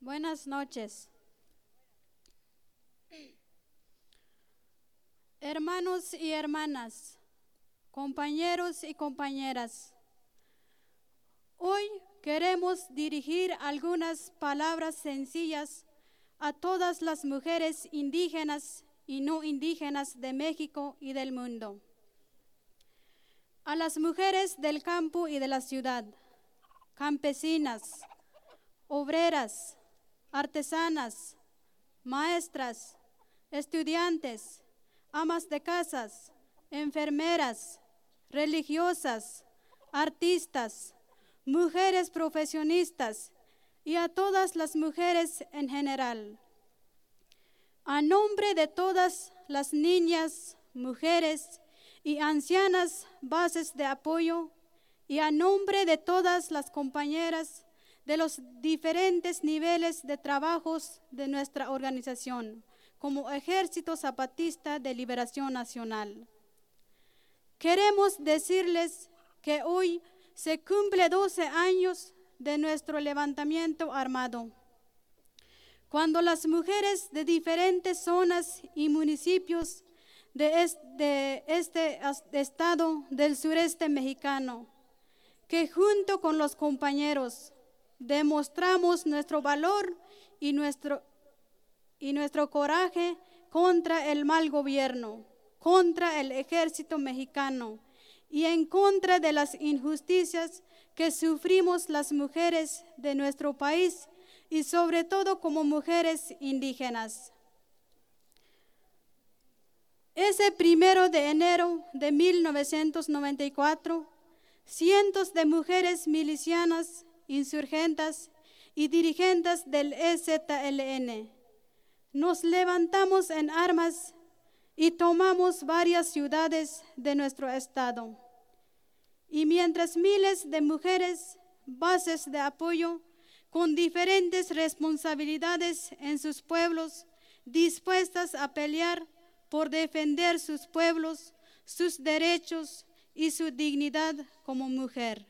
Buenas noches. Hermanos y hermanas, compañeros y compañeras, hoy queremos dirigir algunas palabras sencillas a todas las mujeres indígenas y no indígenas de México y del mundo. A las mujeres del campo y de la ciudad, campesinas, obreras, artesanas, maestras, estudiantes, amas de casas, enfermeras, religiosas, artistas, mujeres profesionistas y a todas las mujeres en general. A nombre de todas las niñas, mujeres y ancianas bases de apoyo y a nombre de todas las compañeras de los diferentes niveles de trabajos de nuestra organización, como Ejército Zapatista de Liberación Nacional. Queremos decirles que hoy se cumple 12 años de nuestro levantamiento armado, cuando las mujeres de diferentes zonas y municipios de este estado del sureste mexicano, que junto con los compañeros demostramos nuestro valor y nuestro coraje contra el mal gobierno, contra el ejército mexicano y en contra de las injusticias que sufrimos las mujeres de nuestro país y sobre todo como mujeres indígenas. Ese 1 de enero de 1994, cientos de mujeres milicianas, insurgentas y dirigentes del EZLN nos levantamos en armas y tomamos varias ciudades de nuestro estado. Y mientras miles de mujeres, bases de apoyo, con diferentes responsabilidades en sus pueblos, dispuestas a pelear por defender sus pueblos, sus derechos y su dignidad como mujer.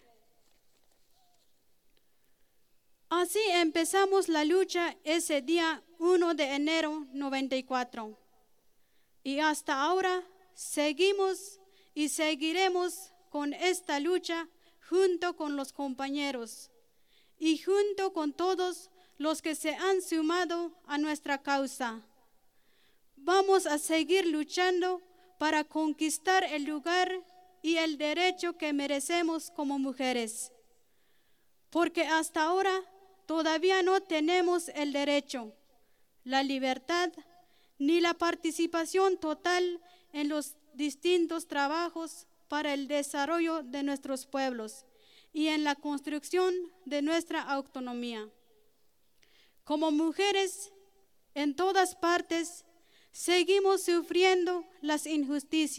Así empezamos la lucha ese día 1 de enero 94 y hasta ahora seguimos y seguiremos con esta lucha junto con los compañeros y junto con todos los que se han sumado a nuestra causa. Vamos a seguir luchando para conquistar el lugar y el derecho que merecemos como mujeres, porque hasta ahora todavía no tenemos el derecho, la libertad, ni la participación total en los distintos trabajos para el desarrollo de nuestros pueblos y en la construcción de nuestra autonomía. Como mujeres, en todas partes, seguimos sufriendo las injusticias.